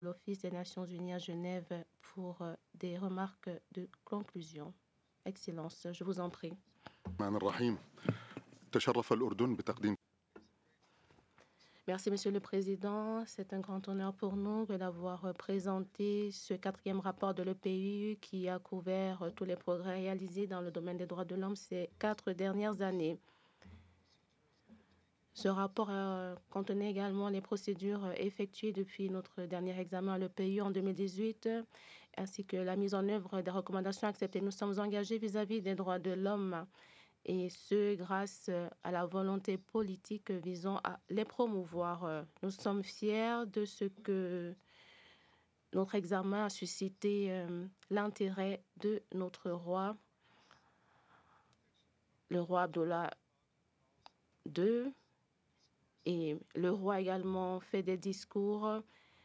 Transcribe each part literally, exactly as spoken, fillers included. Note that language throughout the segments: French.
l'Office des Nations Unies à Genève pour euh, des remarques de conclusion. Excellence, je vous en prie. الرحمن الرحيم تشرف الأردن بتقديم Merci, Monsieur le Président. C'est un grand honneur pour nous d'avoir présenté ce quatrième rapport de l'E P U qui a couvert tous les progrès réalisés dans le domaine des droits de l'homme ces quatre dernières années. Ce rapport euh, contenait également les procédures effectuées depuis notre dernier examen à l'E P U en deux mille dix-huit, ainsi que la mise en œuvre des recommandations acceptées. Nous sommes engagés vis-à-vis des droits de l'homme, et ce, grâce à la volonté politique visant à les promouvoir. Nous sommes fiers de ce que notre examen a suscité euh, l'intérêt de notre roi, le roi Abdullah deux. Et le roi a également fait des discours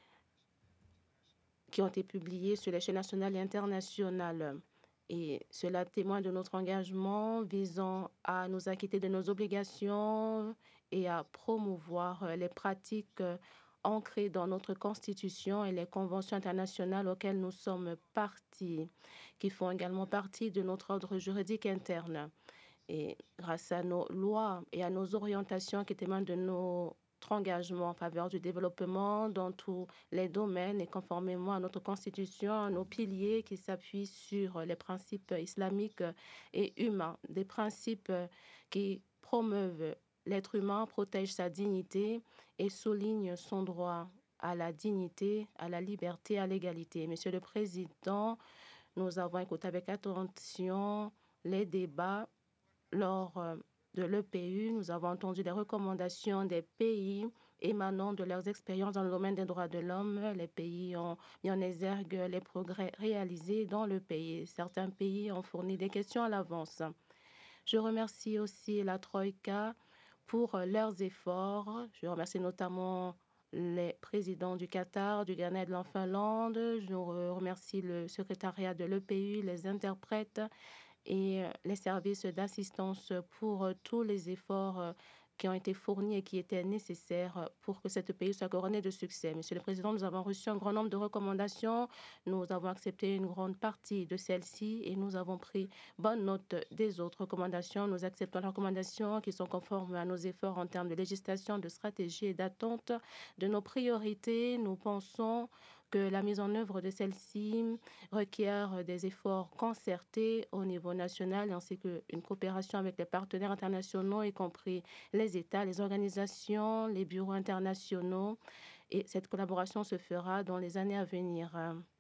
qui ont été publiés sur les chaînes nationales et internationales. Et cela témoigne de notre engagement visant à nous acquitter de nos obligations et à promouvoir les pratiques ancrées dans notre Constitution et les conventions internationales auxquelles nous sommes partis, qui font également partie de notre ordre juridique interne. Et grâce à nos lois et à nos orientations qui témoignent de notre engagement en faveur du développement dans tous les domaines et conformément à notre constitution, à nos piliers qui s'appuient sur les principes islamiques et humains, des principes qui promeuvent l'être humain, protègent sa dignité et soulignent son droit à la dignité, à la liberté, à l'égalité. Monsieur le Président, nous avons écouté avec attention les débats lors de l'E P U. Nous avons entendu des recommandations des pays émanant de leurs expériences dans le domaine des droits de l'homme. Les pays ont mis en exergue les progrès réalisés dans le pays. Certains pays ont fourni des questions à l'avance. Je remercie aussi la Troïka pour leurs efforts. Je remercie notamment les présidents du Qatar, du Ghana et de la Finlande. Je remercie le secrétariat de l'E P U, les interprètes et les services d'assistance pour tous les efforts qui ont été fournis et qui étaient nécessaires pour que cette pays soit couronné de succès. Monsieur le Président, nous avons reçu un grand nombre de recommandations. Nous avons accepté une grande partie de celles-ci et nous avons pris bonne note des autres recommandations. Nous acceptons les recommandations qui sont conformes à nos efforts en termes de législation, de stratégie et d'attente de nos priorités. Nous pensons que la mise en œuvre de celle-ci requiert des efforts concertés au niveau national ainsi qu'une coopération avec les partenaires internationaux, y compris les États, les organisations, les bureaux internationaux. Et cette collaboration se fera dans les années à venir.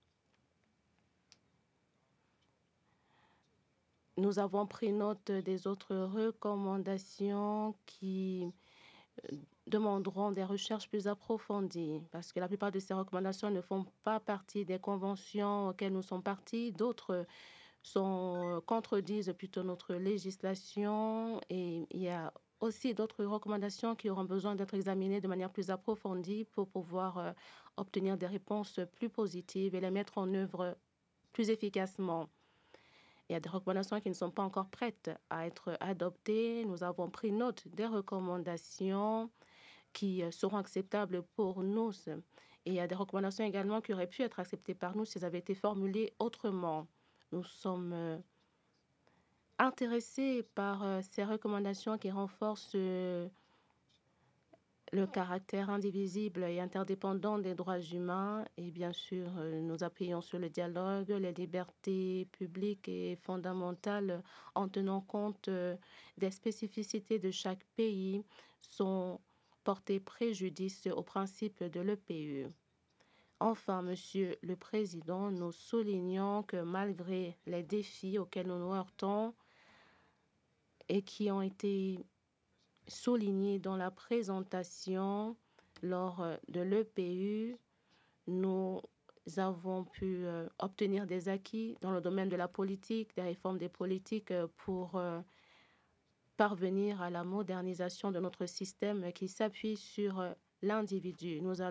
Nous avons pris note des autres recommandations qui demanderont des recherches plus approfondies parce que la plupart de ces recommandations ne font pas partie des conventions auxquelles nous sommes partis. D'autres sont, contredisent plutôt notre législation et il y a aussi d'autres recommandations qui auront besoin d'être examinées de manière plus approfondie pour pouvoir euh, obtenir des réponses plus positives et les mettre en œuvre plus efficacement. Il y a des recommandations qui ne sont pas encore prêtes à être adoptées. Nous avons pris note des recommandations qui seront acceptables pour nous. Et il y a des recommandations également qui auraient pu être acceptées par nous si elles avaient été formulées autrement. Nous sommes euh, intéressés par euh, ces recommandations qui renforcent euh, le caractère indivisible et interdépendant des droits humains. Et bien sûr, euh, nous appuyons sur le dialogue, les libertés publiques et fondamentales en tenant compte euh, des spécificités de chaque pays sont porter préjudice au principe de l'E P U. Enfin, Monsieur le Président, nous soulignons que malgré les défis auxquels nous nous heurtons et qui ont été soulignés dans la présentation lors de l'E P U, nous avons pu euh, obtenir des acquis dans le domaine de la politique, des réformes des politiques euh, pour euh, parvenir à la modernisation de notre système qui s'appuie sur euh, l'individu. Nous